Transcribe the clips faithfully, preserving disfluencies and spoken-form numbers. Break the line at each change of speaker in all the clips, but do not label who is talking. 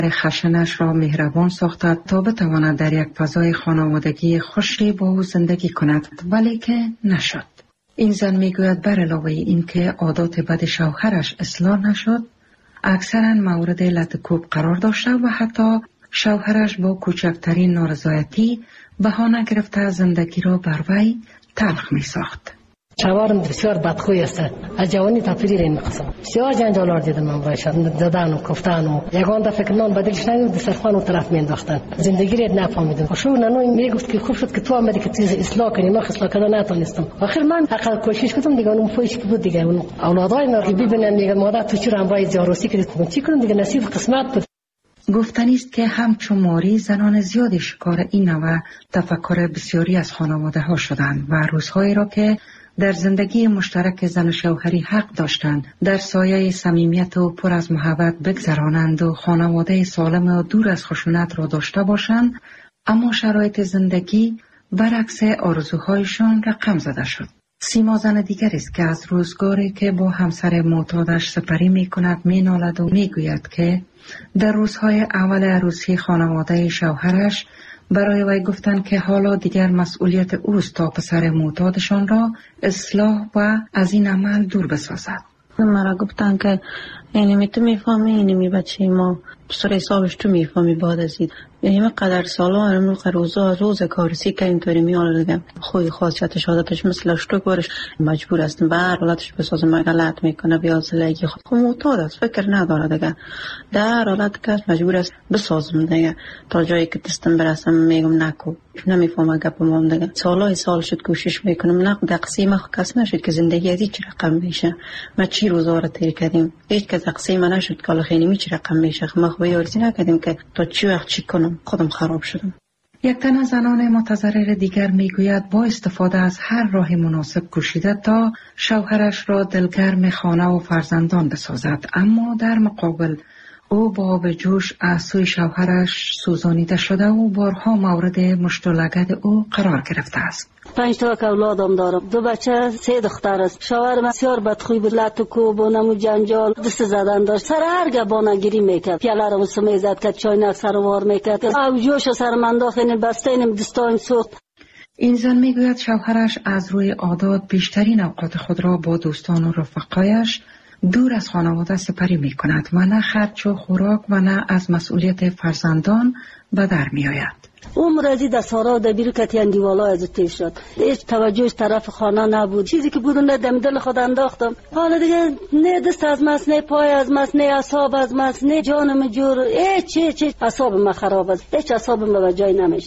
خشنش را مهربان ساخته تا بتواند در یک فضای خانوادگی خوشی با او زندگی کند، ولی که نشد. این زن میگوید بر علاوه این که عادات بد شوهرش اصلاح نشد، اکثرا مورد لطکوب قرار داشته و حتی شوهرش با کوچکترین نارضایتی بهانه گرفته زندگی را بر وی تلخ می ساخت.
شوهرم بسیار بدخوی است. از جوانی تا پیری این قسم بسیار جنجال دیدم من برایش، دادن و کفتن و یگان دفعه که نان بدلش نگفت دسترخوان اون طرف مینداختن. زندگی را نفهمیدم. شو نانو میگفت که خوب شد که تو آمدی که چیز اصلاح کنی، من اصلاح کردن نتونستم. آخر من حقا کوشش کردم دیگه، اون فوش که بود دیگه، اون اولادای من که ببینن میگن مادر تو چرا همراه جاروسی کردی، چی کنم دیگه، نصیب قسمت بود.
گفتنی است که همچون ماری زنان زیادی شکار این نوع تفکر بسیاری از خانواده ها شدند و روزهایی را که در زندگی مشترک زن و شوهری حق داشتند در سایه صمیمیت و پر از محبت بگذرانند و خانواده سالم و دور از خشونت را داشته باشند، اما شرایط زندگی برعکس آرزوهایشان رقم زده شد. سیما زن دیگر است که از روزگاری که با همسر معتادش سپری می کند می نالد و می گوید که در روزهای اول عروسی خانواده شوهرش برای وی گفتند که حالا دیگر مسئولیت اوست تا پسر معتادشان را اصلاح و از این عمل دور بسازد.
مرا گفتن که یعنی می تو میفهمی، یعنی می بچه ما سر حسابش تو میفهمی بعد از این یعنی قدر سالا امروز روزا روز کارسی که اینطوری میاله دیگه خوی خاصیتش عادتش مثل اشتوک ورش مجبور است بر حالتش بسازه، مگلت میکنه بیا زلگی خود خب معتاد است، فکر نداره دیگه، در حالت که مجبور است بسازم دیگه تا جایی که دستم برسم میگم نکو، نمیفهمه گپم دیگه. سالای سال شد کوشش میکنم نه دقسیم کس نشد که زندگی از هیچ رقم میشه. ما چی روزا رو طی کردیم هیچ کس دقسیم نشد که حالا خیلی میچ رقم میشه. ما خو یارزی نکردیم که تا چی وقت چی کنم، خودم خراب شدم.
یک تن از زنان متضرر دیگر میگوید با استفاده از هر راه مناسب کوشیده تا شوهرش را دلگرم خانه و فرزندان بسازد، اما در مقابل او با آب جوش از سوی شوهرش سوزانیده شده و بارها مورد مشت و لگد او قرار گرفته است.
پنج تا اولادم دارم، دو بچه، سه دختر است. شوهرم بسیار بدخوی بود، لط و کوب و نمو جنجال، دست زدن داشت، سر هر گبانگیری میکرد، پیاله رو سمیزد کرد، چاینک سر وار میکرد، آب جوش سر من داخل بسته اینم دستایم سوخت.
این زن میگوید شوهرش از روی عادات بیشترین اوقات خود را با دوستان و رفقایش دور از خانواده سپری می کند و نه خرچ و خوراک و نه از مسئولیت فرزندان به در می آید.
عمر ازی دستارا و دبیر کتیان دیوالا از تیز شد، هیچ توجهش طرف خانه نبود، چیزی که بود نه دم دل خود انداختم. حالا دیگه نه دست از ماست، نه پای از ماست، نه اعصاب از ماست، نه جانم جور، هیچ هیچ هیچ اعصاب من خراب است، هیچ اعصابم به جای نمیشه.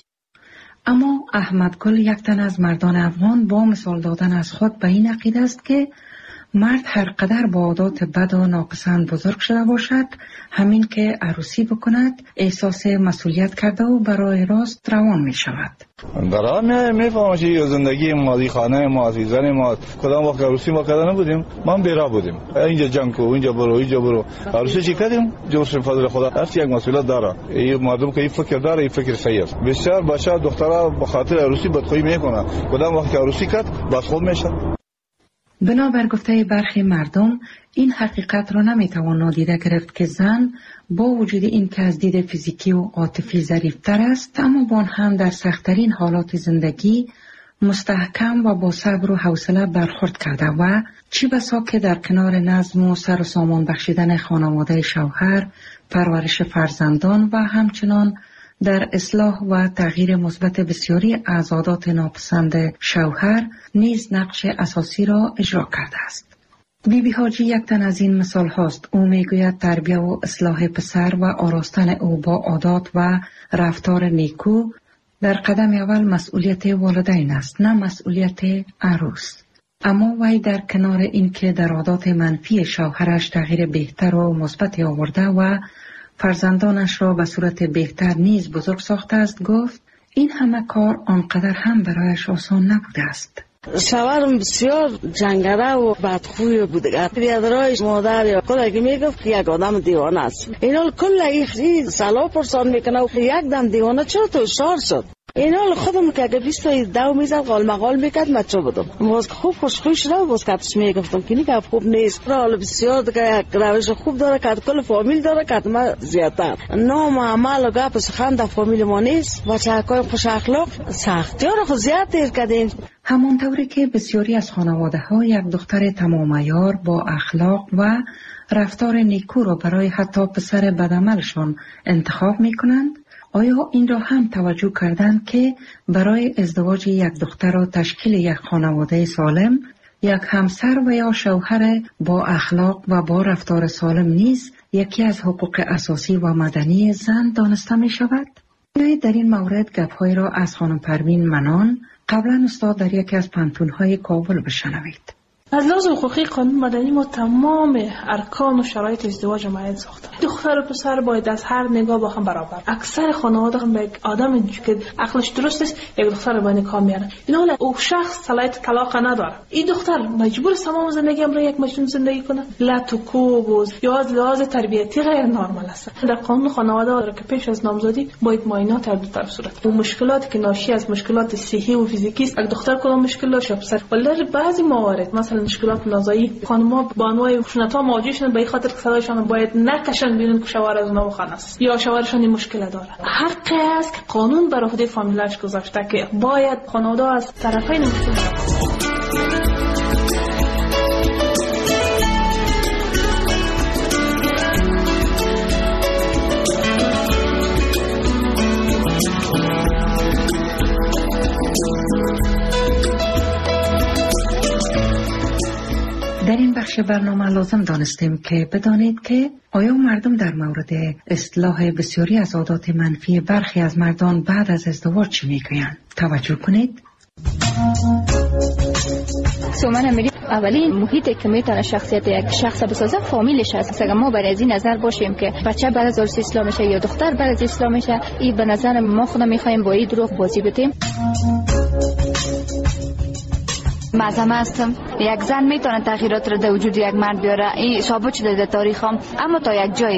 اما احمد گل یک تن از مردان افغان با مثال دادن از خود به این عقیده است که مرد هر قدر با عادات بد و ناپسند بزرگ شده باشد، همین که عروسی بکند احساس مسئولیت کرده و برای راست روان می شود.
در آن می فهمم که زندگی مادی خانه ما عزیزان ما کدام وقت عروسی ما کردن نبودیم، ما بیرا بودیم، اینجا جنگ کو، اینجا برو، اینجا برو. عروسی چی کردیم؟ جوش فضل خدا هر یک مسئولیت داره. این مردم که این فکر داره، این فکر صحیح است. بسیار بچه دخترها به خاطر عروسی بدخویی میکنن، کدام وقت عروسی کرد بدخو میشه.
بنابر گفته برخی مردم این حقیقت را نمیتوان نادیده گرفت که زن با وجود این که از دید فیزیکی و عاطفی ظریف‌تر است، اما با هم در سخت‌ترین حالات زندگی مستحکم و با صبر و حوصله برخورد کرده و چی بسا که در کنار نظم و سر و سامان بخشیدن خانواده شوهر، پرورش فرزندان و همچنان در اصلاح و تغییر مثبت بسیاری از عادات ناپسند شوهر نیز نقش اساسی را اجرا کرده است. بی بی حاجی یک تن از این مثال هاست. او میگوید تربیت و اصلاح پسر و آراستن او با عادات و رفتار نیکو در قدم اول مسئولیت والدین است، نه مسئولیت عروس. اما وی در کنار این که در عادات منفی شوهرش تغییر بهتر و مثبت آورده و فرزندانش را به صورت بهتر نیز بزرگ ساخته است، گفت این همه کار آنقدر هم برایش آسان نبوده است.
شوهرم بسیار جنگره و بدخوی بوده. بیادرایش مادر یا کل اگه میگفت که یک آدم دیوانه است. این حال کل این سلا پرسان میکنه و یک دم دیوانه چرا تو شار شد؟
اینا خودم که اگه بیست تا دو میزد قال مقال میکرد مچو بدم باز خوب خوش خوش را باز کاتش میگفتم که نیگه خوب نیست حالا بسیار دیگه روش خوب داره که کل فامیل داره که ما زیادتر نام عمل و گپ سخن در فامیل ما نیست بچه‌های خوش اخلاق سختیار خود زیاد دیر کردیم.
همانطوری که بسیاری از خانواده ها یک دختر تمام عیار با اخلاق و رفتار نیکو را برای حتی پسر بدعملشان انتخاب می کنند، آیا این را هم توجه کردند که برای ازدواج یک دختر و تشکیل یک خانواده سالم، یک همسر و یا شوهر با اخلاق و با رفتار سالم نیز یکی از حقوق اساسی و مدنی زن دانسته می شود؟ در این مورد گپ‌های را از خانم پروین منان، قبلا استاد در یکی از پانتون‌های کابل بشنوید.
از لحاظ حقوقی قانون مدنی ما تمام ارکان و شرایط ازدواج معین ساختیم. دختر و پسر باید از هر نگاه با هم برابر. اکثر خانواده هم یک آدم که عقلش درست است یک دختر با نکاح میارن. این حالا او شخص صلاحیت طلاق نداره. این دختر مجبور است تمام زندگی هم را یک مجنون زندگی کنه. لط و کوب یا از لحاظ تربیتی غیر نرمال است. در قانون خانواده را که پیش از نامزدی باید معاینات هر دو طرف صورت. اون مشکلاتی که ناشی از مشکلات صحی و فیزیکی است، یک دختر کدام مشکل داشته پسر. ولی در بعضی موارد مثلا مشکلات نازایی خانم‌ها با انواع خشونت‌ها مواجه شدن به خاطر که صدایشان باید نکشن بیرون که شوهر از اونها بخوان است یا شوهرشان این مشکل داره. حقی است که قانون بر عهده فامیلش گذاشته که باید خانواده از طرفین مشکل
در این بخش برنامه لازم دانستیم که بدانید که آیا مردم در مورد اصلاح بسیاری از عادات منفی برخی از مردان بعد از ازدواج چی میگویند؟ توجه کنید.
سومن امیری اولین محیطی که میتونه شخصیت یک شخص بسازه فامیلش هست. اگر ما بر از این نظر باشیم که بچه بعد از عروسی اسلام میشه یا دختر بعد از اسلام میشه، این به نظر ما خودمون میخوایم با این دروغ بازی بدیم.
مذهب هستم یک زن میتونه تغییرات رو در وجود یک مرد بیاره، این ثابت شده در تاریخ هم، اما تا یک جایی.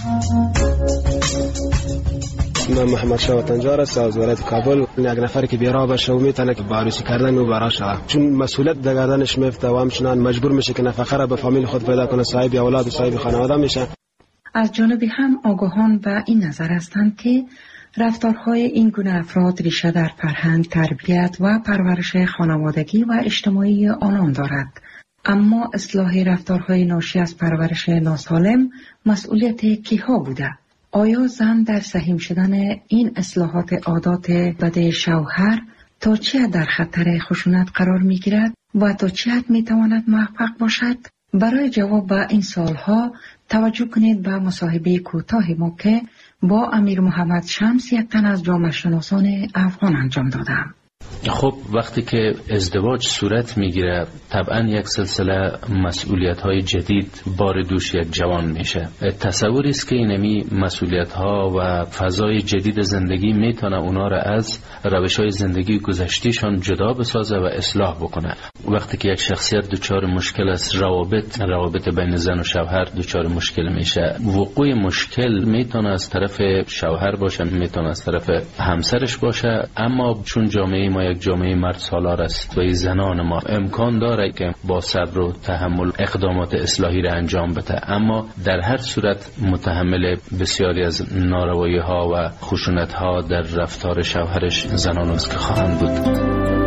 من محمد شاه وطنجار است از ولایت کابل. یک نفر که بیراه باشه و میتونه که عروسی کردن او برای شود، چون مسئولیت در گردنش میفته و همچنان مجبور میشه که نفقه را به فامیل خود پیدا کنه، صاحب اولاد و صاحب خانواده میشه.
از جانبی هم آگاهان به این نظر هستند که رفتارهای این گونه افراد ریشه در فرهنگ، تربیت و پرورش خانوادگی و اجتماعی آنان دارد. اما اصلاح رفتارهای ناشی از پرورش ناسالم مسئولیت کیها بوده؟ آیا زن در سهیم شدن این اصلاحات عادات بد شوهر تا چه حد در خطر خشونت قرار می گیرد و تا چه حد می تواند موفق باشد؟ برای جواب به این سوالها توجه کنید به مصاحبه کوتاه ما که با امیر محمد شمس، یک تن از جامعه شناسان افغان انجام دادم.
خب وقتی که ازدواج صورت میگیره طبعا یک سلسله مسئولیت های جدید بار دوش یک جوان میشه. تصوری است که اینمی مسئولیت ها و فضای جدید زندگی میتونه اونا را از روش های زندگی گذشتیشان جدا بسازه و اصلاح بکنه. وقتی که یک شخصیت دچار مشکل است، روابط روابط بین زن و شوهر دچار مشکل میشه. وقوع مشکل میتونه از طرف شوهر باشه، میتونه از طرف همسرش باشه، اما چون جامعه ما یک جامعه مرد سالار است و این زنان ما امکان داره که با صبر و تحمل اقدامات اصلاحی را انجام بده، اما در هر صورت متحمل بسیاری از ناروایی ها و خشونت ها در رفتار شوهرش زنان است که خواهند بود.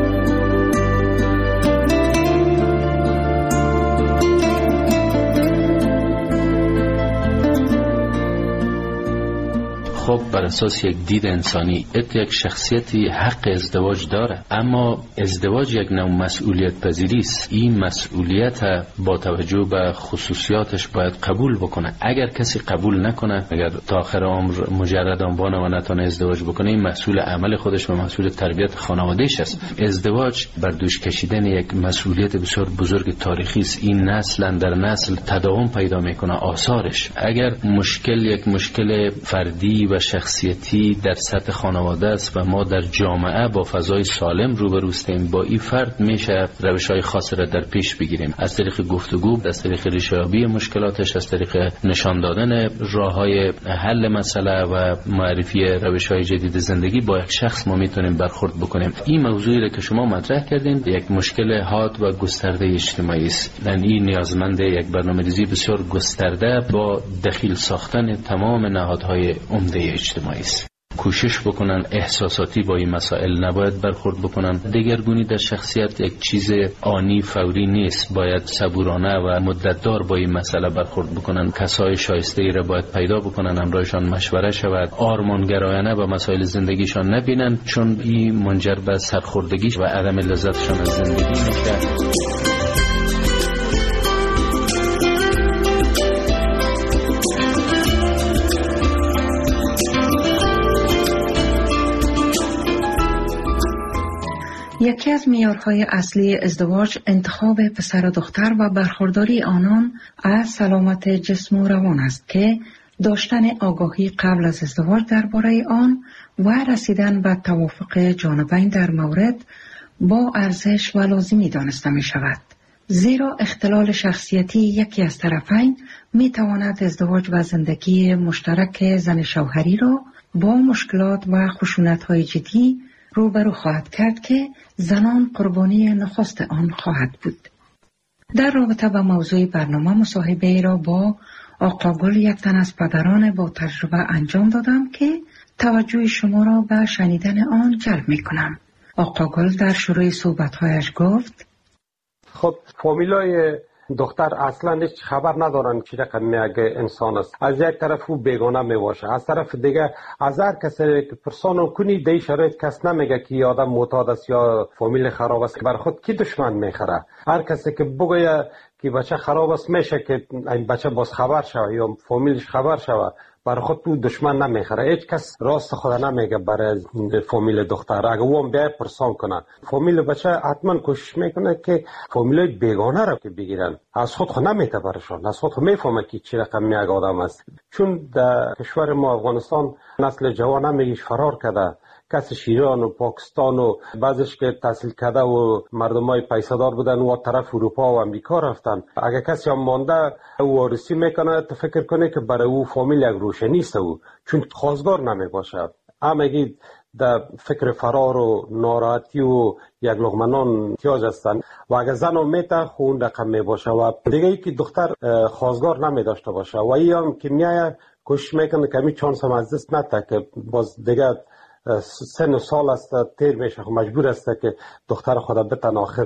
خب بر اساس یک دید انسانی یک شخصیتی حق ازدواج داره، اما ازدواج یک نوع مسئولیت پذیری است. این مسئولیت با توجه به خصوصیاتش باید قبول بکنه. اگر کسی قبول نکنه، اگر تا آخر عمر مجردان بانه و نتونه ازدواج بکنه، این مسئول عمل خودش و مسئول تربیت خانوادهش است. ازدواج بر دوش کشیدن یک مسئولیت بسیار بزرگ تاریخی است. این نسل در نسل تداوم پیدا میکنه آثارش. اگر مشکل یک مشکل فردی و و شخصیتی در سطح خانواده است و ما در جامعه با فضای سالم روبرو هستیم، با این فرد میشه روش‌های خاصی را در پیش بگیریم، از طریق گفتگو، از طریق ریشه‌یابی مشکلاتش، از طریق نشان دادن راه‌های حل مسئله و معرفی روش‌های جدید زندگی با یک شخص ما میتونیم برخورد بکنیم. این موضوعی را که شما مطرح کردین یک مشکل حاد و گسترده اجتماعی است. این نیازمند یک برنامه‌ریزی بسیار گسترده با دخیل ساختن تمام نهادهای عمده اجتماعی است. کوشش بکنن احساساتی با این مسائل نباید برخورد بکنن. دگرگونی در شخصیت یک چیز آنی فوری نیست، باید صبورانه و مدتدار با این مسئله برخورد بکنن. کسای شایسته ای را باید پیدا بکنن، همراهشان مشوره شود، آرمانگرایانه به مسائل زندگیشان نبینن، چون این منجر به سرخوردگی و عدم لذتشان از زندگی میشه.
یکی از معیارهای اصلی ازدواج انتخاب پسر و دختر و برخورداری آنان از سلامت جسم و روان است که داشتن آگاهی قبل از ازدواج درباره آن و رسیدن به توافق جانبین در مورد با ارزش و لازمی دانسته می شود. زیرا اختلال شخصیتی یکی از طرفین می تواند ازدواج و زندگی مشترک زن شوهری را با مشکلات و خشونت‌های جدی روبرو خواهد کرد که زنان قربانی نخست آن خواهد بود. در رابطه با موضوع برنامه مصاحبه ای را با آقا گل، یک تن از پدران با تجربه، انجام دادم که توجه شما را به شنیدن آن جلب می کنم. آقا گل در شروع صحبت‌هایش گفت:
خب فامیلای دختر اصلا هیچ خبر ندارن چی رقم میگه انسان است. از یک طرف او بیگانه میباشه، از طرف دیگه از هر کسی که پرسان کنی دی شرایط کس نمیگه که آدم معتاد است یا فامیل خراب است، بر خود کی دشمن میخره. هر کسی که بگه که بچه خراب است میشه که این بچه باز خبر شوه یا فامیلش خبر شوه، برای خود تو دشمن نمیخره. هیچ کس راست خود نمیگه برای فامیل دختر. اگه او هم بیای پرسان کنه فامیل بچه حتما کوشش میکنه که فامیل بیگانه را که بگیرن. از خود خود نمیته برشان، از خود خود میفهمه که چی رقم میگه آدم است. چون در کشور ما افغانستان نسل جوان نمیگیش فرار کرده، کسی ایران و پاکستان و بعضش که تحصیل کرده و مردمای پیسه‌دار بودن و طرف اروپا و امریکا رفتن. اگه کسی هم مانده او وارثی میکنه، تو فکر کنه که برای او فامیل یک روشنی است، او چون خواستگار نمی باشه. همگی در فکر فرار و ناراحتی و یک لقمه نان احتیاج هستن و اگه زن هم میته خون رقم می باشه و دیگه ای که دختر خواستگار نمی داشته باشه و ای هم که میایه کوشش میکنه که می چانس هم از دست نده که باز دیگه سن و سال است تیر میشه، مجبور است که دختر خود بتن آخر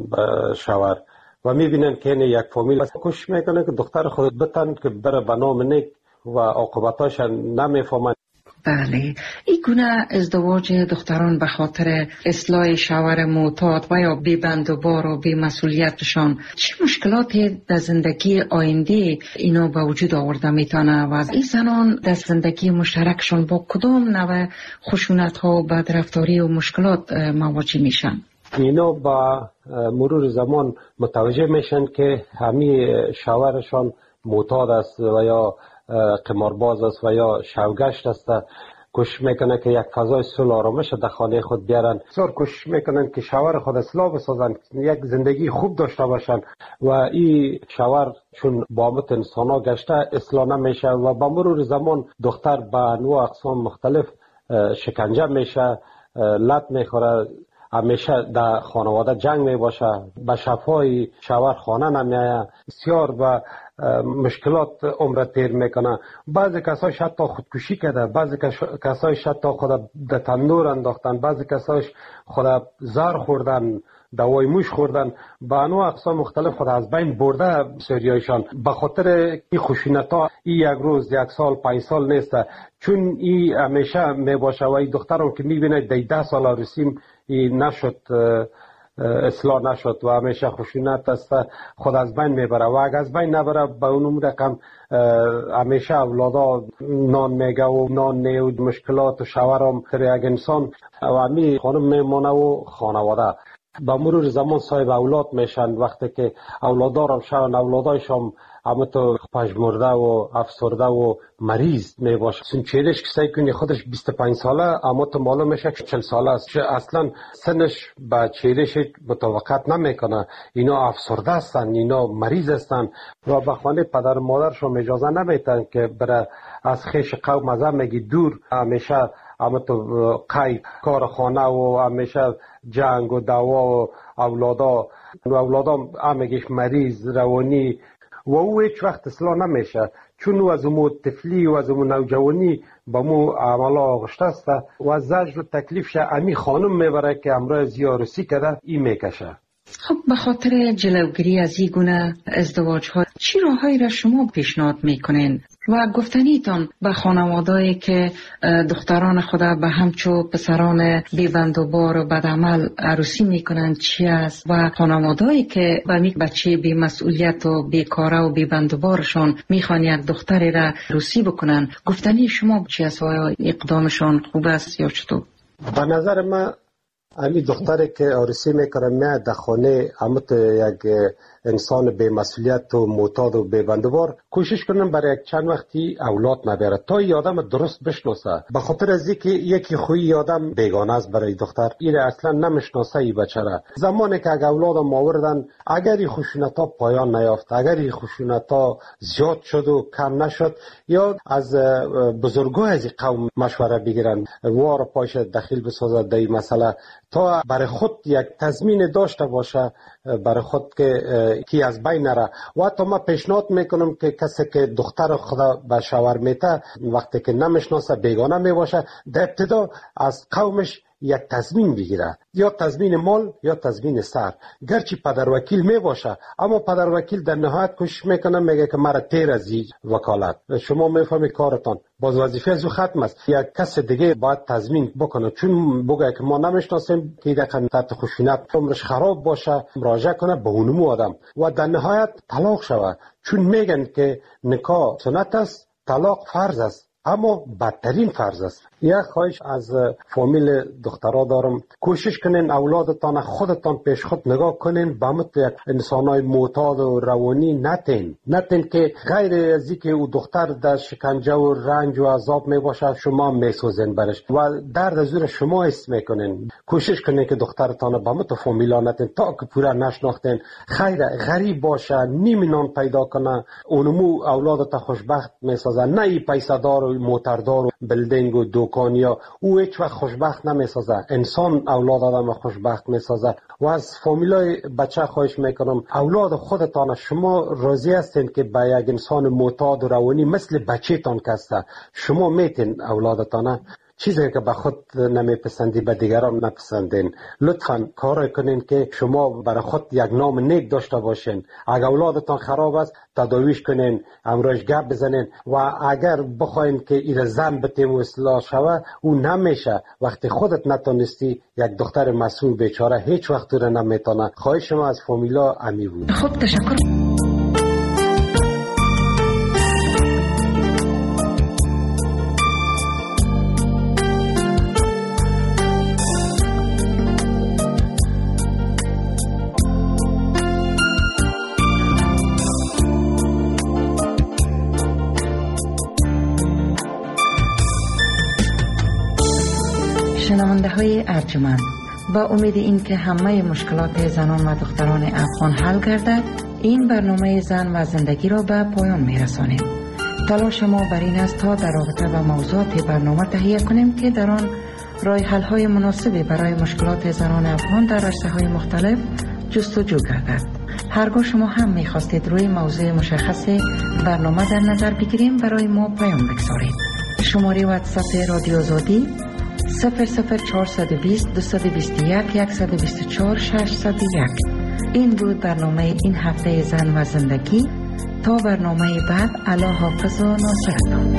شوهر و میبینن که این یک فامیل کوشش میکنه که دختر خود بتن که بره به نام نیک و عاقبتاش نمیفهمن.
بله، این گونه ازدواج دختران به خاطر اصلاح شوهر معتاد و یا بی بند و بار و بی مسئولیتشان چه مشکلاتی در زندگی آینده اینا به وجود آورده میتونه و این زنان در زندگی مشترکشان با کدام نوع خشونت ها و بدرفتاری و مشکلات مواجه میشن؟
اینا با مرور زمان متوجه میشن که همین شوهرشان معتاد است و یا قمارباز است و یا شوگشت است. کوشش میکنه که یک فضای صلح آرامش در خانه خود بیارن. بسیار کوشش میکنن که شوهر خود اصلاح بسازن، یک زندگی خوب داشته باشن و این شوهر چون بابت انسان ها گشته اصلاح نمیشه و با مرور زمان دختر به انواع اقسام مختلف شکنجه میشه، لط میخوره، همیشه در خانواده جنگ می باشه، به شفای شوهر خانه نمیایه، بسیار به مشکلات عمر تیر میکنه. بعضی کسایش حتی خودکشی کرده، بعضی کسایش حتی خود در تندور انداختن، بعضی کسایش خود زهر خوردن، دوای موش خوردن، به انواع اقسام مختلف خود از بین برده بسیاریایشان. به خاطر این خشونت ها این یک روز، یک سال، پنج سال نیست، چون این همیشه می باشه و این دخترم که میبینه دی ده سال عروسیم این نشد، اصلاح نشد و همیشه خشونت است، خود از بین میبره و اگر از بین نبره به اونم رقم همیشه اولادا نان میگه و نان نی و مشکلات و شوهرم تر یک انسان و همی خانم میمانه و خانواده با مرور زمان صاحب اولاد میشن. وقتی که اولادارم شون، اولادایشم اما تو پژمرده و افسرده و مریض می باشه. سن چهلش کسایی کنی خودش بیست و پنج ساله اما تو معلوم میشه که چهل ساله است. اصلا سنش با چهلش مطابقت نمیکنه. اینا افسرده هستن، اینا مریض هستن و به خانه پدر و مادرشون اجازه نمیدن که برای از خیش قوم ازم میگی دور. همیشه اما تو قید کار خانه و همیشه جنگ و دعوا و اولادا و اولادا همگیش مریض روانی و او هیچ وقت اصلاح نمیشه، چون او از امو طفلی و از امو نوجوانی با مو عملا آغشته است و از زجر و تکلیفش امی خانم میبره که امرای زیارسی کرده این میکشه.
خب به خاطر جلوگیری از این گونه ازدواج ها چی راههایی را شما پیشنهاد میکنین و گفتنیتان به خانوادهایی که دختران خدا به همچو پسران بی‌بندوبار و بدعمل عروسی میکنند چی است و خانوادهایی که به می بچه بی مسئولیت و بیکاره و بی‌بندوبارشان میخوان یک دختری را عروسی بکنن، گفتنی شما چی است و اقدامشان خوب است یا چطور؟
به نظر من امی دختری که عروسی میکنه میاد در خانه اما یک انسان به مسئولیت و معتاد و به بندوبار کوشش کنن برای یک چند وقتی اولاد نبره تا این آدم درست بشناسه. به خاطر از اینکه یکی خوی آدم بیگانه است برای دختر، این اصلا نمیشناسه این بچه را. زمانی که اگه اولادم آوردن اگر این خشونت ها پایان نیافت، اگر این خشونت ها زیاد شد و کم نشد، یا از بزرگای از قوم مشوره بگیرن وار پاش دخیل بسازد در این مسئله تا برای خود یک تضمین داشته باشه برای خود که کی از بین نره. و حتی ما پیشنهاد میکنم که کسی که دختر خدا به شوهر میته وقتی که نمیشناسه بیگانه میباشه در ابتدا از قومش یک تضمین بگیره، یا تضمین مال یا تضمین سر. گرچه پدر وکیل می باشه اما پدر وکیل در نهایت کوشش میکنه میگه که مرا تیر از این وکالت شما میفهمی کارتان باز وظیفه از او ختم است، یک کس دیگه باید تضمین بکنه، چون بگه که ما نمیشناسیم که دقیقا تحت خشونت عمرش خراب باشه مراجعه کنه به اونمو آدم و در نهایت طلاق شود، چون میگن که نکاح سنت است، طلاق فرض است، اما بدترین فرض است. یک خواهش از فامیل دخترها دارم، کوشش کنین اولادتان خودتان پیش خود نگاه کنین، به مت یک انسانای معتاد و روانی نتین نتین که غیر از اینکه او دختر در شکنجه و رنج و عذاب می باشه شما میسوزین برش و درد از او شما حس میکنین. کوشش کنین که دخترتان به مت فامیلا نتین تا که پورا نشناختین، خیر غریب باشه نیم نان پیدا کنه اونمو اولادت خوشبخت میسازه، نه ای پیسه دار و موتردار و بلدینگ و دکانیا او هیچ وقت خوشبخت نمیسازه. انسان اولاد آدم خوشبخت میسازه. و از فامیلای بچه خواهش میکنم اولاد خودتان شما راضی هستین که به یک انسان معتاد و روانی مثل بچه تان کسته شما میتین اولادتان چیزی که به خود نمیپسندی به دیگران نپسندین. لطفاً کار کنین که شما برای خود یک نام نیک داشته باشین. اگر اولادتان خراب است تداویش کنین، امروز گپ بزنین و اگر بخواین که این زن بتیم و اصلاح شوه او نمیشه. وقتی خودت نتونستی یک دختر مسئول بیچاره هیچ وقت رو نمیتونه. خواهش ما از فامیلا امی بود.
خب تشکر. شنونده های ارجمند، با امید اینکه همه مشکلات زنان و دختران افغان حل گردد این برنامه زن و زندگی را به پایان می رسانیم. تلاش ما بر این است تا در رابطه با موضوعات برنامه تهیه کنیم که در آن راه حل های مناسبی برای مشکلات زنان افغان در عرصه های مختلف جستجو گردد. هرگاه شما هم می خواستید روی موضوع مشخص برنامه در نظر بگیریم برای ما پیام بگذارید. شماره واتساپ رادیو آزادی صفر صفر چهارصد و بیست دویست و بیست و یک صد و بیست و چهار ششصد و یک. این بود برنامه این هفته زن و زندگی. تا برنامه بعد، الله حافظ و ناصرتان.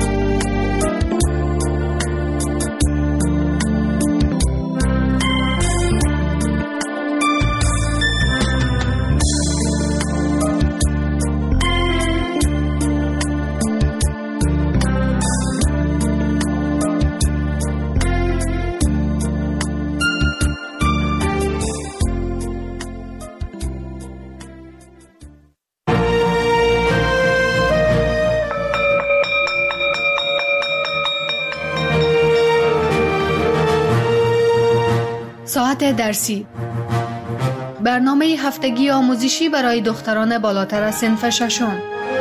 ساعت درسی، برنامه هفتگی آموزشی برای دختران بالاتر از صنف ششم.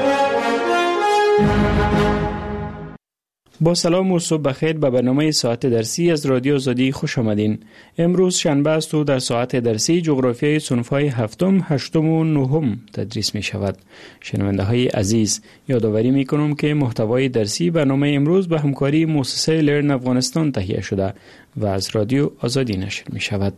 با سلام و صبح بخیر به برنامه ساعت درسی از رادیو آزادی خوش آمدین. امروز شنبه است و در ساعت درسی جغرافیای صنف‌های هفتم، هشتم و نهم تدریس می شود. شنونده های عزیز، یادآوری می کنم که محتوای درسی برنامه امروز به همکاری مؤسسه لرن افغانستان تهیه شده و از رادیو آزادی نشر می شود.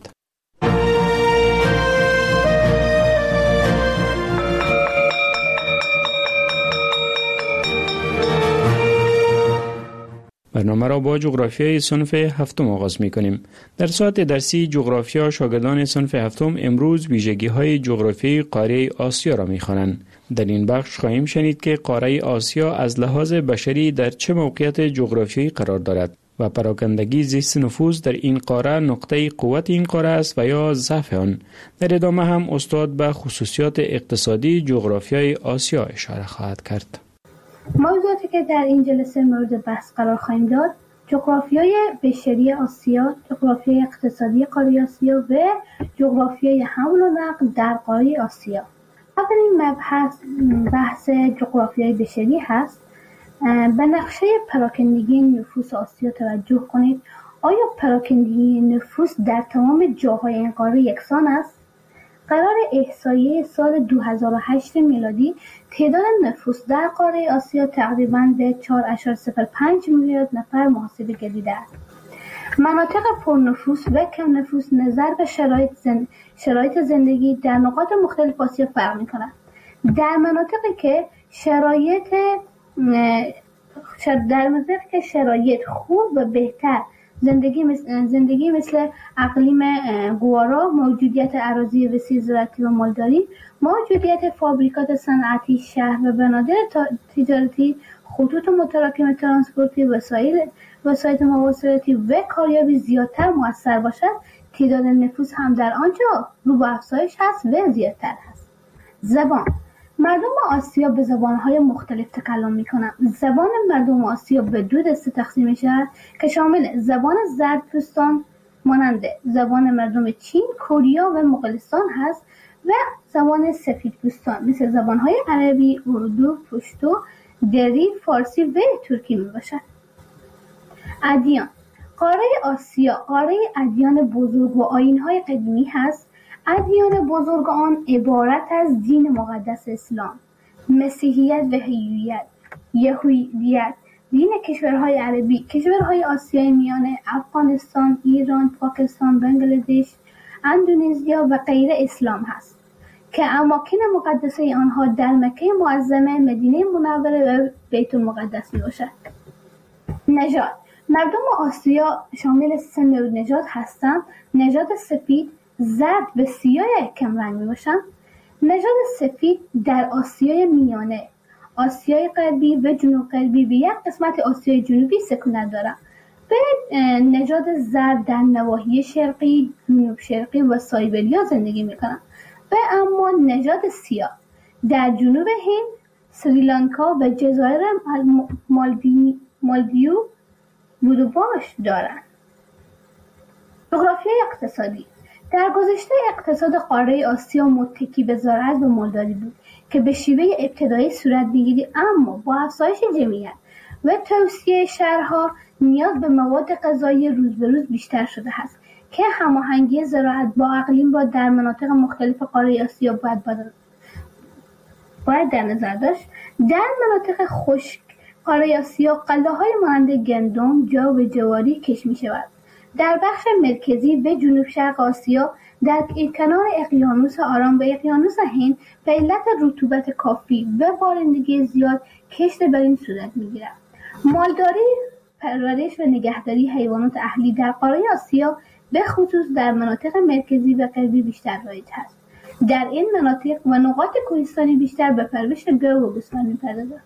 برنامه را با جغرافیای صنف هفتم آغاز می کنیم. در ساعت درسی جغرافیا شاگردان صنف هفتم امروز ویژگی‌های جغرافیایی قاره آسیا را می خوانند. در این بخش خواهیم شنید که قاره آسیا از لحاظ بشری در چه موقعیت جغرافیایی قرار دارد و پراکندگی زیست نفوذ در این قاره نقطه قوت این قاره است و یا ضعف آن. در ادامه هم استاد به خصوصیات اقتصادی جغرافیای آسیا اشاره خواهد کرد.
موضوعاتی که در این جلسه مورد بحث قرار خواهیم داد: جغرافیای بشری آسیا، جغرافیای اقتصادی قاره آسیا و جغرافیای حمل و نقل در قاره آسیا. اولین مبحث بحث جغرافیای بشری هست. به نقشه پراکندگی نفوس آسیا توجه کنید. آیا پراکندگی نفوس در تمام جاهای این قاره یکسان است؟ قرار احصایه سال دو هزار و هشت میلادی تعداد نفوس در قاره آسیا تقریباً به چهار ممیز صفر پنج میلیارد نفر محاسبه گردیده است. مناطق پرنفوس و کم نفوس نظر به شرایط, زند... شرایط زندگی در نقاط مختلف آسیا فرق می‌کنند. در مناطقی که شرایط در مناطقی که شرایط خوب و بهتر زندگی مثل, زندگی مثل اقلیم گوارا، موجودیت اراضی وسیع زراعتی و مالداری، موجودیت فابریکات صنعتی، شهر و بنادر تجارتی، خطوط متراکم ترانسپورتی، وسایل وسایل مواصلاتی و کاریابی زیادتر مؤثر باشد، تعداد نفوس هم در آنجا رو به افزایش هست و زیادتر هست. زبان: مردم آسیا به زبانهای مختلف تکلم میکنند. زبان مردم آسیا به دو دسته تقسیم میشود که شامل زبان زردپوستان مانند زبان مردم چین، کره و مغولستان هست و زبان سفیدپوستان مثل زبانهای عربی، اردو، پشتو، دری، فارسی و ترکی میباشد. ادیان: قاره آسیا قاره ادیان بزرگ و آیین‌های قدیمی هست. ادیان بزرگ آن عبارت از دین مقدس اسلام، مسیحیت و هیویت، یهودیت، دین کشورهای عربی، کشورهای آسیای میانه، افغانستان، ایران، پاکستان، بنگلادش، اندونزیا و غیره اسلام هست که اماکن مقدسه آنها در مکه معظمه، مدینه منوره و بیت المقدس می باشد. نژاد: مردم آسیا شامل سه نوع نژاد هستند. نژاد سفید، زرد و سیاه کم رنگ می باشند. نژاد سفید در آسیای میانه، آسیای غربی و جنوب غربی و یک قسمت آسیای جنوبی سکونت دارند. به نژاد زرد در نواحی شرقی، جنوب شرقی و سایبریا زندگی می کنند. و اما نژاد سیاه در جنوب هند، سریلانکا و جزایر مالدیو بودوباش دارند. جغرافیای اقتصادی: در گذشته اقتصاد قاره آسیا متکی به زراعت و مالداری بود که به شیوه ابتدایی صورت می‌گیرد، اما با افزایش جمعیت و توسعه شهرها نیاز به مواد غذایی روز به روز بیشتر شده است که هماهنگی زراعت با اقلیم را در مناطق مختلف قاره آسیا باید باید در نظر داشت. در مناطق خشک قاره آسیا غله‌های مانند گندم، جو و جواری کشت می‌شود. در بخش مرکزی و جنوب شرق آسیا در کنار اقیانوس آرام و اقیانوس هند به علت رطوبت کافی و بارندگی زیاد کشت بر این صورت می‌گیرد. مالداری، پرورش و نگهداری حیوانات اهلی در قاره آسیا به خصوص در مناطق مرکزی و غربی بیشتر رایج است. در این مناطق و نقاط کوهستانی بیشتر به پرورش گاو و گوسفند می‌پردازند.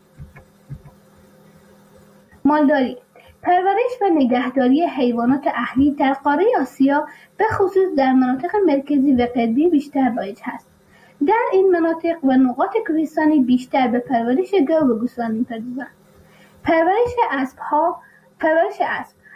مالداری، پرورش و نگهداری حیوانات اهلی در قاره آسیا به خصوص در مناطق مرکزی و غربی بیشتر رایج است. در این مناطق و نقاط کوهستانی بیشتر به پرورش گاو و گوسفند می‌پردازند. پرورش اسب‌ها، پرورش اسب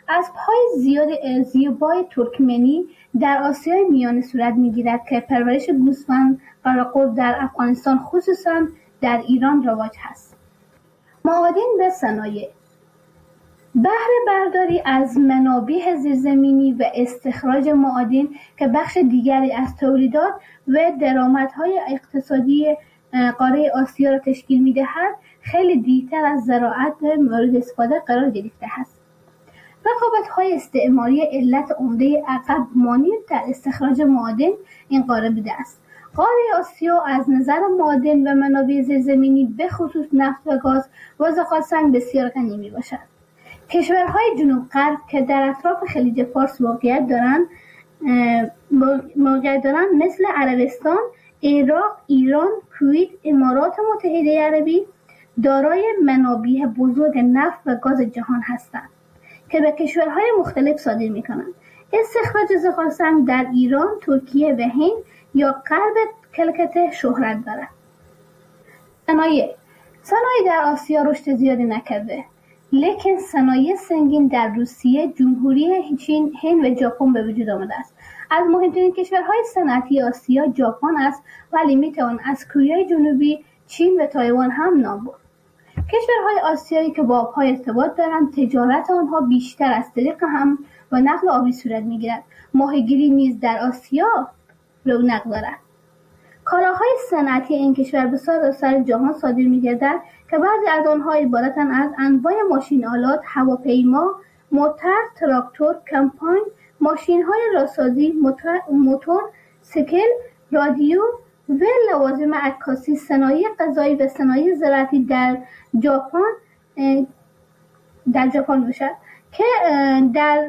اسب‌های زیاد زیبای ترکمنی در آسیای میانه صورت می‌گیرد که پرورش گوسفند قراقرد در افغانستان خصوصا در ایران رواج هست. معادن و صنایع. بهره برداری از منابع زیرزمینی و استخراج معادن که بخش دیگری از تولیدات و درآمدهای اقتصادی قاره آسیا را تشکیل می‌دهد، خیلی دیرتر از زراعت مورد استفاده قرار گرفته است. رقابت‌های استعماری علت عمده عقب مانی در استخراج معادن این قاره بوده است. قاره آسیا از نظر معادن و منابع زیرزمینی به خصوص نفت و گاز و زغال سنگ بسیار غنی میباشد. کشورهای جنوب غرب که در اطراف خلیج فارس موقعیت دارند موقعیت دارند مثل عربستان، عراق، ایران، کویت، امارات متحده عربی دارای منابع بزرگ نفت و گاز جهان هستند که به کشورهای مختلف صادر می‌کنند. استخراج زغال سنگ در ایران، ترکیه و هند یا غرب کلکته شهرت دارد. صنایع صنایع در آسیا رشد زیادی نکرده، لیکن صنایع سنگین در روسیه، جمهوری چین، هند و ژاپن به وجود آمده است. از مهمترین کشورهای صنعتی آسیا ژاپن است، ولی میتوان از کره جنوبی، چین و تایوان هم نام برد. کشورهای آسیایی که با آبها ارتباط دارند، تجارت آنها بیشتر از طریق هم و نقل آبی صورت میگیرد. ماهیگیری نیز در آسیا رونق دارد. کالاهای صنعتی این کشور به سراسر جهان صادر می‌گردد که بعضی از آنها عبارتند از انواع ماشین آلات، هواپیما، موتور، تراکتور، کمپاین، ماشین‌های راهسازی، موتور، موتور، سیکل، رادیو و لوازم عکاسی. صنایع غذایی و صنایع زراعتی در ژاپن در ژاپن باشد که در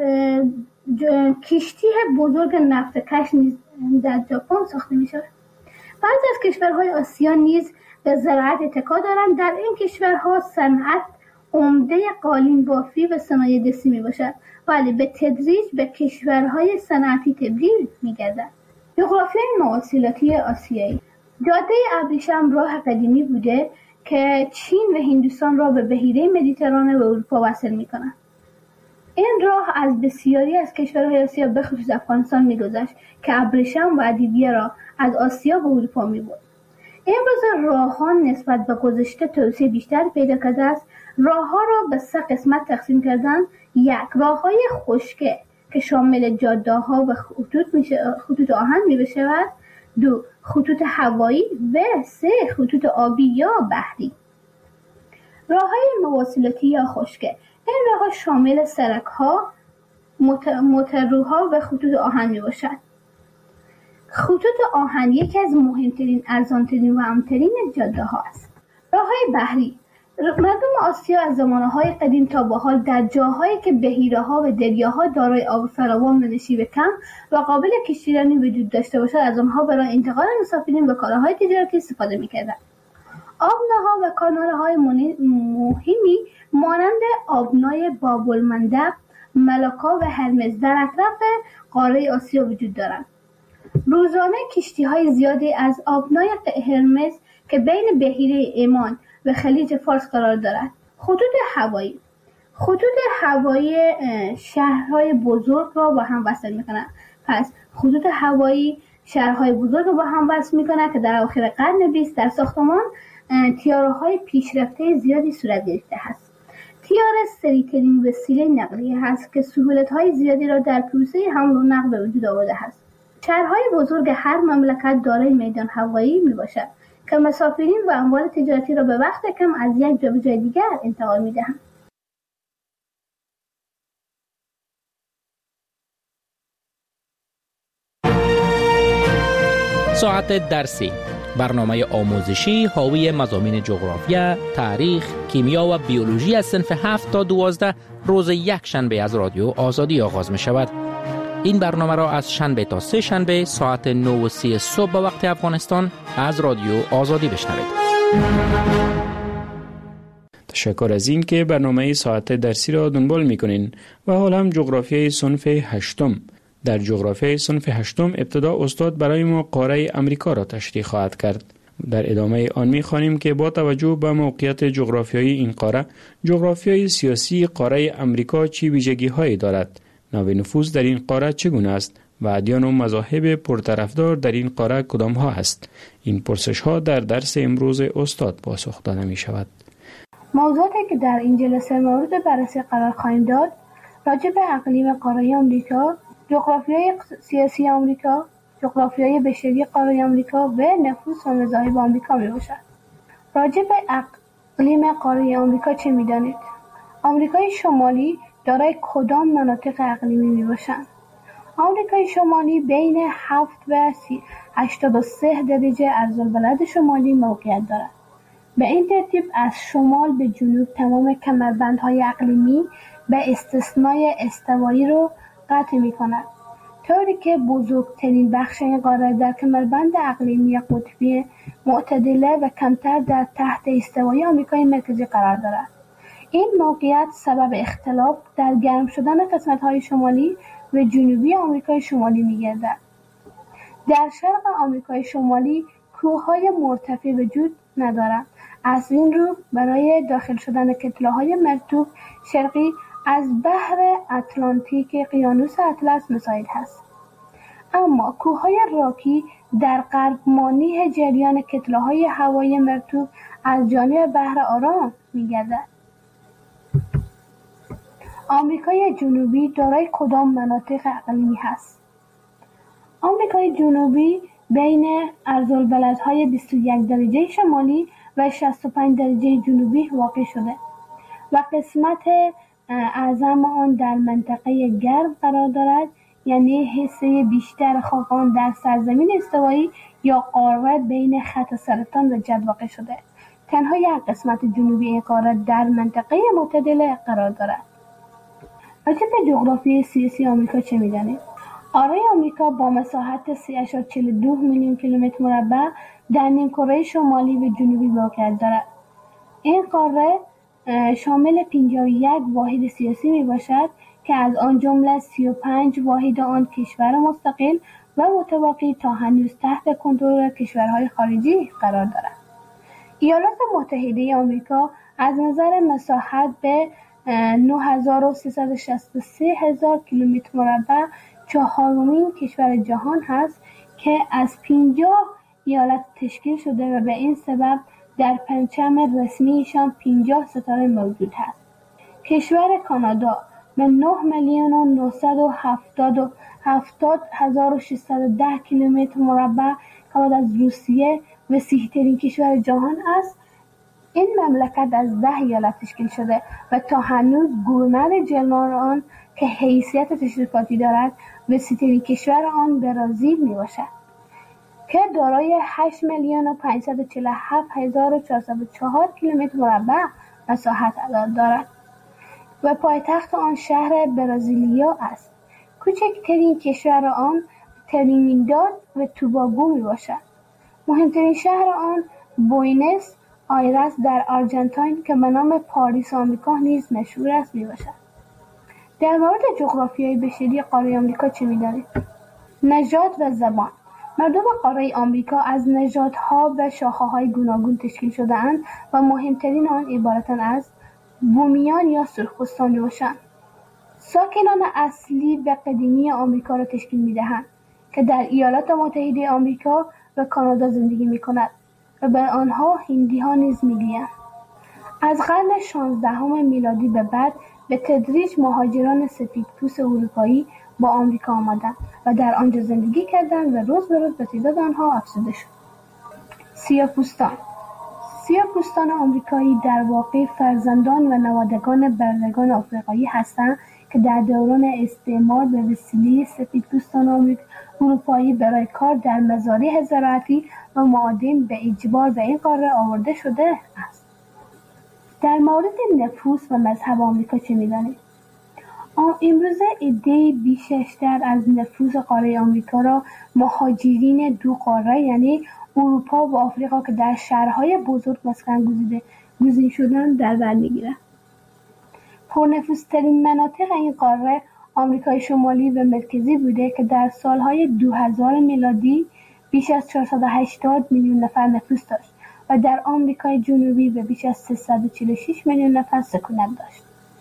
کشتی بزرگ نفت کش نیز در ژاپن ساخته می‌شود. بعضی از کشورهای آسیا نیز به زراعت اتکا دارند. در این کشورها صنعت عمده قالین بافی و صنایع دستی میباشد، ولی به تدریج به کشورهای صنعتی تبدیل میگردد. جغرافیای مواصلاتی آسیایی. جاده ابریشم راه قدیمی بوده که چین و هندوستان را به بحیره مدیترانه و اروپا وصل میکند. این راه از بسیاری از کشورهای آسیا به خصوص افغانستان میگذشت که ابریشم و ادویه را از آسیا به اروپا میبرد. امروز راه‌ها نسبت به گذشته توسعه بیشتر پیدا کرده است. راه‌ها را به سه قسمت تقسیم کردند: یک، راه‌های خشکی که شامل جاده‌ها و خطوط میشه خطوط آهن می‌شود. دو، خطوط هوایی و سه، خطوط آبی یا بحری. راه‌های مواصلاتی یا خشکی این راه‌ها شامل سرک‌ها، موتورها و خطوط آهن میباشد. خطوط آهن یکی از مهمترین، ارزانترین و امن‌ترین جاده‌ها است. راه‌های بحری. مردم آسیا از زمانه‌های قدیم تا به حال در جاهایی که بحیره‌ها و دریاها دارای آب فراوان و نشیب کم و قابل کشتیرانی وجود داشته باشد، از آنها برای انتقال مسافرین و کالاهای تجارتی استفاده می‌کردند. آبناها و کانال‌های مهمی مانند آبنای باب‌المندب، ملاکا و هرمز در اطراف قاره آسیا وجود دارند. روزانه کشتی‌های زیادی از آبنای هرمز که بین بحیره عمان و خلیج فارس قرار دارد. خطوط هوایی. خطوط هوایی شهرهای بزرگ را با هم وصل می‌کنند. پس خطوط هوایی شهرهای بزرگ را با هم وصل می‌کند که در اواخر قرن بیست در ساختمان طیاره‌های پیشرفته زیادی صورت گرفته است. طیاره سریع‌ترین وسیله نقلیه هست که سهولت‌های زیادی را در پروسه حمل و نقل به وجود آورده است. شهرهای بزرگ هر مملکت دارای میدان هوایی میباشد که مسافرین و اموال تجارتی را به وقت کم از یک جا به جای دیگر انتقال میدهند.
ساعت درسی، برنامه آموزشی حاوی مضامین جغرافیا، تاریخ، کیمیا و بیولوژی از صنف هفت تا دوازده روز یک شنبه از رادیو آزادی آغاز می شود. این برنامه را از شنبه تا سه شنبه ساعت نه و سی صبح به وقت افغانستان از رادیو آزادی بشنوید.
تشکر از این که برنامه ساعت درسی را دنبال می‌کنین و حالا هم جغرافیای صنف هشتم. در جغرافیای صنف هشتم ابتدا استاد برای ما قاره امریکا را تشریح خواهد کرد. در ادامه آن می‌خوانیم که با توجه به موقعیت جغرافیایی این قاره، جغرافیای سیاسی قاره امریکا چه ویژگی‌هایی دارد؟ نوع نفوذ در این قاره چگونه است و ادیان و مذاهب پرطرفدار در این قاره کدام ها است؟ این پرسش ها در درس امروز استاد پاسخ داده می شود.
موضوعاتی که در این جلسه مورد بررسی قرار خواهیم داد راجع به اقلیم قاره آمریکا، جغرافیای سیاسی آمریکا، جغرافیای بشری قاره آمریکا و نفوذ و مذاهب آمریکا می باشد. راجع به اقلیم قاره آمریکا چه می دانید؟ آمریکای شمالی دارای کدام مناطق اقلیمی می باشند؟ آمریکای شمالی بین هفت و هشتاد و سه درجه عرض‌البلد شمالی موقعیت دارد. به این ترتیب از شمال به جنوب تمام کمربندهای اقلیمی به استثنای استوایی رو قطع می کند، طوری که بزرگترین بخش این قاره در کمربند اقلیمی قطبی معتدله و کمتر در تحت استوایی آمریکای مرکزی قرار دارد. این موقعیت سبب اختلاف در گرم شدن قسمت‌های شمالی و جنوبی آمریکای شمالی می‌گردد. در شرق آمریکای شمالی کوه‌های مرتفع وجود ندارند. از این رو برای داخل شدن کتله‌های مرطوب شرقی از بحر اتلانتیک اقیانوس اطلس مساعد است. اما کوه‌های راکی در غرب مانع جریان کتله‌های هوایی مرطوب از جانب بحر آرام می‌گردد. آمریکای جنوبی دارای کدام مناطق اقلیمی هست؟ آمریکای جنوبی بین عرض‌البلدهای بیست و یک درجه شمالی و شصت و پنج درجه جنوبی واقع شده و قسمت اعظم آن در منطقه گرم قرار دارد، یعنی حصه بیشتر خاک آن در سرزمین استوایی یا قاره بین خط سرطان و جد واقع شده. تنها یک قسمت جنوبی این قاره در منطقه معتدله قرار دارد. راجع به جغرافیای سیاسی آمریکا چه می‌دانید؟ قاره آمریکا با مساحت سه ممیز چهل و دو میلیون کیلومتر مربع در نیمکره شمالی و جنوبی موقعیت دارد. این قاره شامل پنجاه و یک واحد سیاسی میباشد که از آن جمله سی و پنج واحد آن کشور مستقل و متوقی تا هنوز تحت کنترل کشورهای خارجی قرار دارد. ایالات متحده آمریکا از نظر مساحت به نه هزار و سیصد و شصت و سه هزار کیلومتر مربع چهارمین کشور جهان هست که از پنجاه ایالت تشکیل شده و به این سبب در پرچم رسمیشان پنجاه ستاره موجود هست. کشور کانادا به نه میلیون و نهصد و هفتاد هزار و ششصد و ده کیلومتر مربع که بعد از روسیه وسیع‌ترین کشور جهان است. این مملکت از ده ایالت تشکیل شده و تا هنوز گورنر جنرال آن که حیثیت تشریفاتی دارد وسیع‌ترین کشور آن برزیل میباشد که دارای هشت میلیون و پانصد و چهل و هفت هزار و چهارصد و چهار کیلومتر مربع مساحت دارد و پایتخت آن شهر برزیلیا است. کوچکترین کشور آن ترینیداد و توباگو میباشد. مهمترین شهر آن بوینس آیرس در آرژانتین که به نام پاریس آمریکا نیز مشهور است میباشد. در مورد جغرافیای بشری قاره آمریکا چه می‌دانید؟ نژاد و زبان. مردم قاره آمریکا از نژادها و شاخه‌های گوناگون تشکیل شده‌اند و مهمترین آن عبارتند از بومیان یا سرخپوستان باشند. ساکنان اصلی و قدیمی آمریکا را تشکیل می‌دهند که در ایالات متحده آمریکا و کانادا زندگی می‌کنند و به آنها هندی‌ها نیز می‌گویند. از قرن شانزدهم میلادی به بعد به تدریج مهاجران سفیدپوست اروپایی با آمریکا آمدند و در آنجا زندگی کردند و روز به روز به تعداد آنها افزوده شد. سیاه‌پوستان سیاه‌پوستان آمریکایی در واقع فرزندان و نوادگان برندگان آفریقایی هستند که در دوران استعمار به وسیله سفیدپوستان اروپایی برای کار در مزارع زراعتی و معادن به اجبار به این قاره آورده شده است. در مورد نفوذ و مذهب آمریکا چه می‌دانید؟ امروزه عده‌ای بیشتر از نفوذ قاره آمریکا را مهاجرین دو قاره یعنی اروپا و آفریقا که در شهرهای بزرگ مسکن گزیده گزین شدند در بر می‌گیرند. پرنفوذترین مناطق این قاره آمریکای شمالی و مرکزی بوده که در سالهای دو هزار میلادی بیش از چهارصد و هشتاد میلیون نفر نفوس داشت و در آمریکای جنوبی به بیش از سیصد و چهل و شش میلیون نفر سکونت داشت.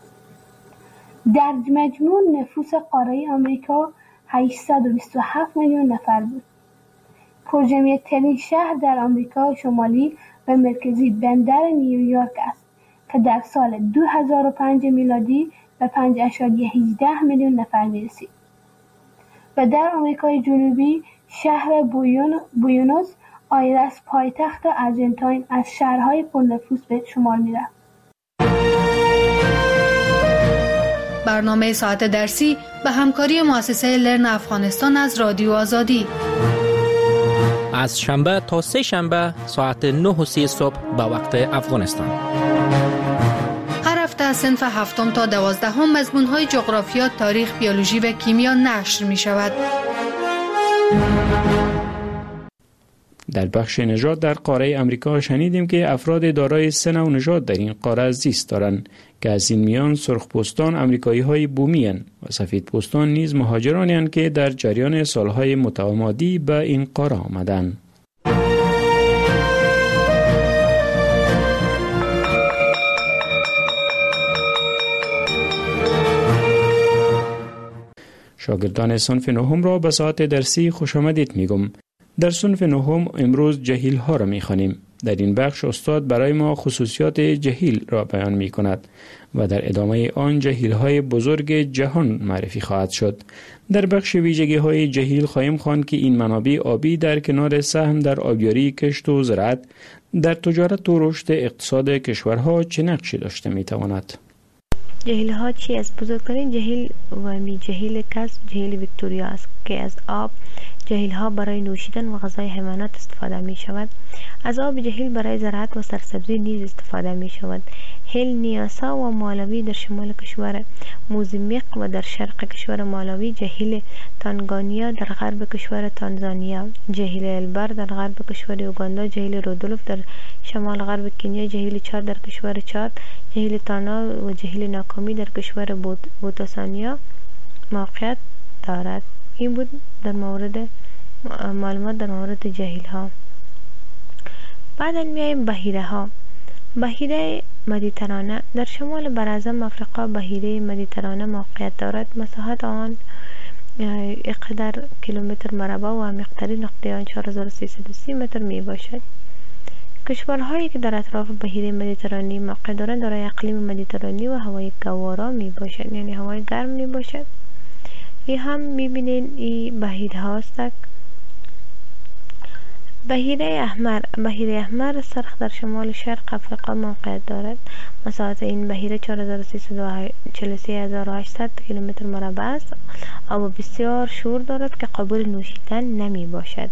در مجموع نفوس قاره آمریکا هشتصد و بیست و هفت میلیون نفر بود. پرجمعیت‌ترین شهر در آمریکا شمالی و مرکزی بندر نیویورک است که در سال دو هزار و پنج میلادی به پنج ممیز هجده میلیون نفر می‌رسید. و در آمریکای جنوبی شهر بویون، بویونوس آیرس پایتخت آرژانتین از شهرهای پرنفوس به شمار می‌رفت.
برنامه ساعت درسی به همکاری مؤسسه لرن افغانستان از رادیو آزادی
از شنبه تا سه شنبه ساعت نه و سی صبح به وقت افغانستان.
هر هفته از صنف هفتم تا دوازدهم مضمون‌های جغرافیا، تاریخ، بیولوژی و کیمیا نشر می‌شود.
در بخش نژاد در قاره امریکا شنیدیم که افراد دارای سه نوع نژاد در این قاره زیست دارند که از این میان سرخپوستان امریکایی‌های بومی اند و سفیدپوستان نیز مهاجرانی اند که در جریان سالهای متمادی به این قاره آمدند. شاگردان صنف نهم را به ساعت درسی خوش آمدید میگم. در صنف نهم امروز جهیل ها را می خوانیم. در این بخش استاد برای ما خصوصیات جهیل را بیان می کند و در ادامه آن جهیل های بزرگ جهان معرفی خواهد شد. در بخش ویژگی های جهیل خواهیم خواند که این منابع آبی در کنار سهم در آبیاری، کشت و زراعت در تجارت و رشد اقتصاد کشورها چه نقشی داشته می تواند.
جهیل ها چی است؟ بزرگترین جهیل و می جهیل کس جهیل ویکتوریا است که از آب جهیل ها برای نوشیدن و غذای حیوانات استفاده می شود. از آب جهیل برای زراعت و سرسبزی نیز استفاده می شود. هل نیاسا و مالاوی در شمال کشور موزامبیک و در شرق کشور مالاوی، جهیل تانگانیا در غرب کشور تانزانیا، جهیل البر در غرب کشور اوگاندا، جهیل رودولف در شمال غرب کنیا، جهیل چاد در کشور چاد، جهیل تانا و جهیل ناکامی در کشور بوتسوانیا موقعیت دارد. این بود در مورد معلومات در مورد جهیل ها. بعدا میایم بحیره ها. بحیره مدیترانه در شمال براعظم افریقا بحیره مدیترانه موقعیت دارد. مساحت آن اقدار کیلومتر مربع و عمیق‌ترین نقطه آن چهار هزار و سیصد و سی متر می باشد. کشورهایی که در اطراف بحیره مدیترانه موقع دارند دارای اقلیم مدیترانه و هوای گوارا می باشد، یعنی هوای گرم می باشد. این هم میبینین این بحیره هاست. بحیره احمر بحیره احمر سرخ در شمال شرق افریقا موقعیت دارد. مساحت این بحیره چهار هزار و سیصد و چهل و سه هزار و هشتصد کیلومتر مربع است. آب بسیار شور دارد که قابل نوشیدن نمی باشد.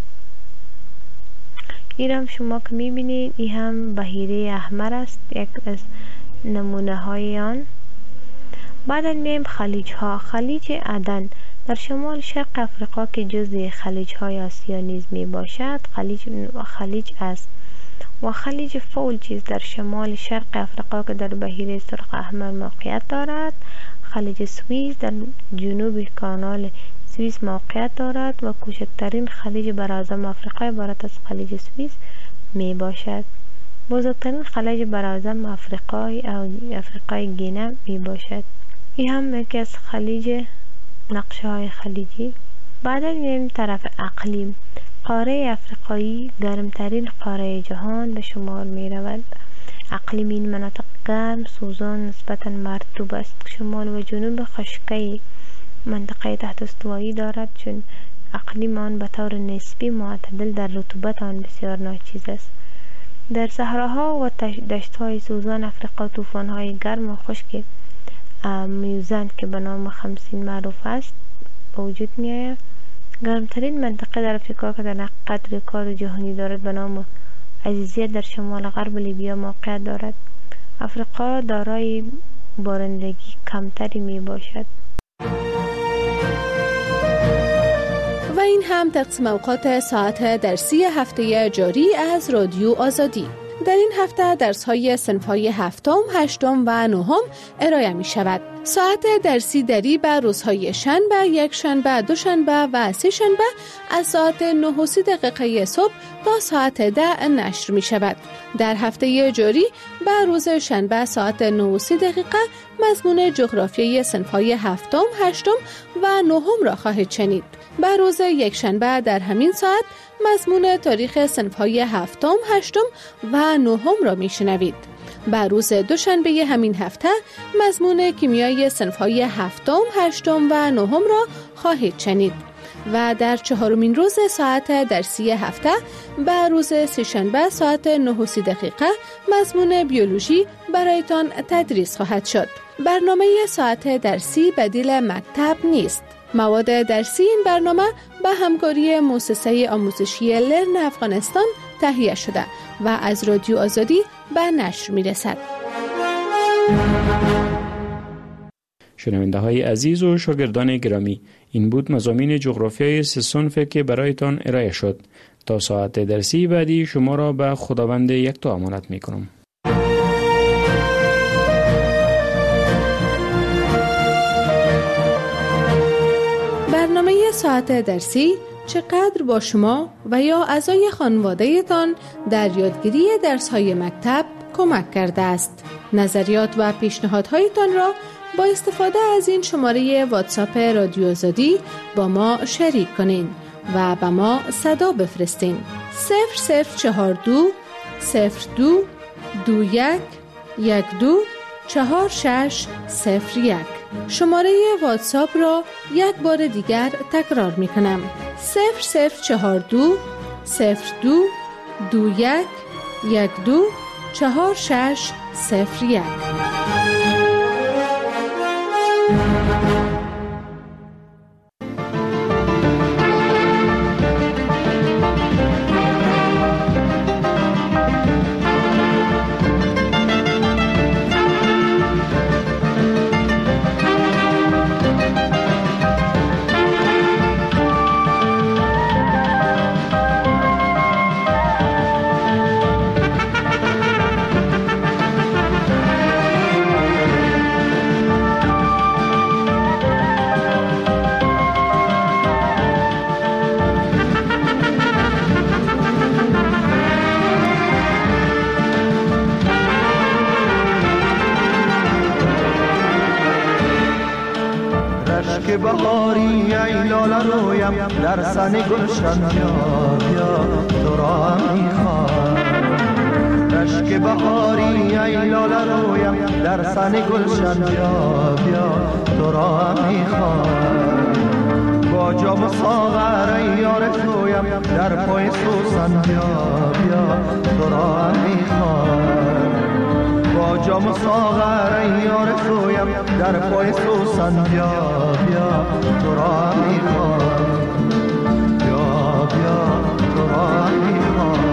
این هم شما که میبینید این هم بحیره احمر است، یک از نمونه های آن. بعدا میایم خلیج ها. خلیج عدن در شمال شرق افریقا که جزء خلیج های آسیا نیز می باشد خلیج خلیج است. و خلیج فولجیز در شمال شرق افریقا که در بحیره سرخ احمر موقعیت دارد. خلیج سوئیس در جنوب کانال سوئیس موقعیت دارد و کوچکترین خلیج براعظم افریقا عبارت از خلیج سوئیس می باشد. بزرگترین خلیج براعظم افریقای افریقای گینه می باشد. این هم یکی از خلیج نقشه های خلیجی. بعدا میایم طرف اقلیم. قاره افریقایی گرمترین قاره جهان به شمار می رود. اقلیم این مناطق گرم، سوزان، نسبتا مرطوب است. شمال و جنوب خشکی منطقه تحت استوایی دارد، چون اقلیم آن به طور نسبی معتدل در رطوبت آن بسیار ناچیز است. در صحراها و دشت‌های سوزان افریقا طوفان‌های گرم و خشک میوزن که به نام خمسین معروف است به وجود می‌آید. گرمترین منطقه در افریقا که در حقیقت رکورد جهانی دارد به نام عزیزیت در شمال غرب لیبیا موقعیت دارد. افریقا دارای بارندگی کمتری می باشد.
و این هم تقسیم اوقات ساعت درسی هفته جاری از رادیو آزادی. در این هفته درس‌های صنف‌های هفتم، هشتم و نهم ارائه می شود. ساعت درسی دری بر روزهای شنبه، یک شنبه، دو شنبه و سه شنبه از ساعت نه و سی دقیقه صبح تا ساعت ده نشر می شود. در هفته جاری بر روز شنبه ساعت نه و سی دقیقه مضمون جغرافیای صنف‌های هفتم، هشتم و نهم را خواهید شنید. بر روز یک شنبه در همین ساعت مضمون تاریخ صنف‌های هفتم، هشتم و نهم را می شنوید. بر روز دوشنبه همین هفته مضمون کیمیای صنف‌های هفتم، هشتم و نهم را خواهید شنید و در چهارمین روز ساعت درسی هفته بر روز سه‌شنبه ساعت نه و سی دقیقه مضمون بیولوژی برایتان تدریس خواهد شد. برنامه ساعت درسی بدیل مکتب نیست. مواد درسی این برنامه به همکاری مؤسسه آموزشی لرن افغانستان تهیه شده و از رادیو آزادی به نشر می رسد.
شنونده های عزیز و شاگردان گرامی، این بود مضامین جغرافیای سه صنف که برایتان ارائه شد. تا ساعت درسی بعدی شما را به خداوند یکتا امانت می کنم.
برنامه ساعت درسی چقدر با شما و یا اعضای خانواده تان در یادگیری درس‌های مکتب کمک کرده است. نظریات و پیشنهادهایتان را با استفاده از این شماره واتساپ رادیو آزادی با ما شریک کنین و به ما صدا بفرستین. صفر صفر چهار دو صفر دو دو یک یک دو چهار شش صفر یک. شماره واتساپ را یک بار دیگر تکرار می کنم. صفر صفر چهار دو صفر دو دو یک یک دو چهار شش صفر یک.
که بهاری ای لاله رویم در سن گلشن بیا بیا تو را میخوام. رشک بهاری ای لاله رویم در سن گلشن بیا بیا تو را میخوام. با جام ساغر ای یار تویم در پای سوسن بیا بیا تو را میخوام. با جام ساغر ای یار تویم در پای سوسن بیا بیا تو را میخوام. بیا بیا تو را میخوام.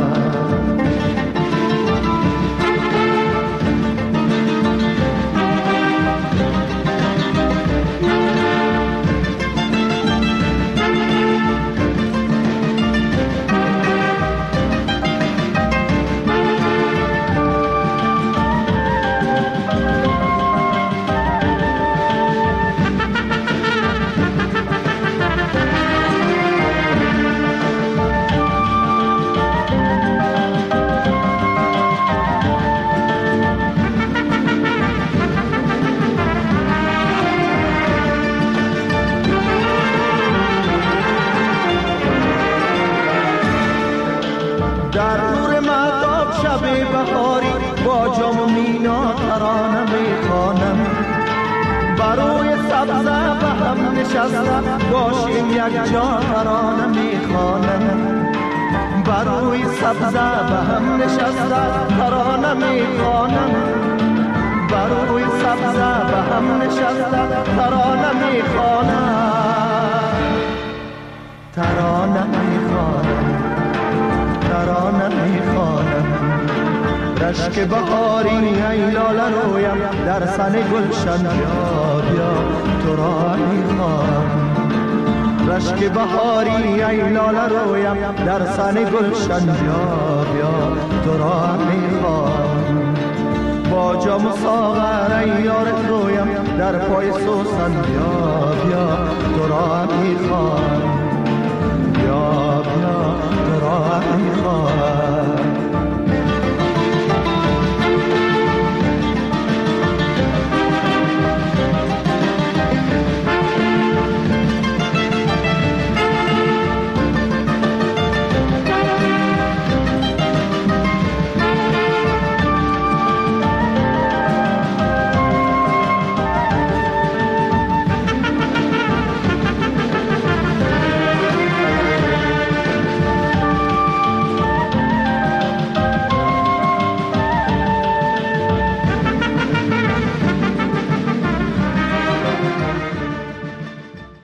باشیم یک جا ترانه میخوانم. بروی سبزه به هم نشسته ترانه میخوانم. بروی سبزه به هم نشسته ترانه میخوانم. ترانه میخوانم. ترانه میخوانم. رشک بهاری ای لاله رویم در سن گلشن بیا بیا تو را میخوام. رشک بهاری ای لاله رویم در سن گلشن بیا بیا تو را میخوام. با جام و ساغر ای یار رویم در پای سوسن بیا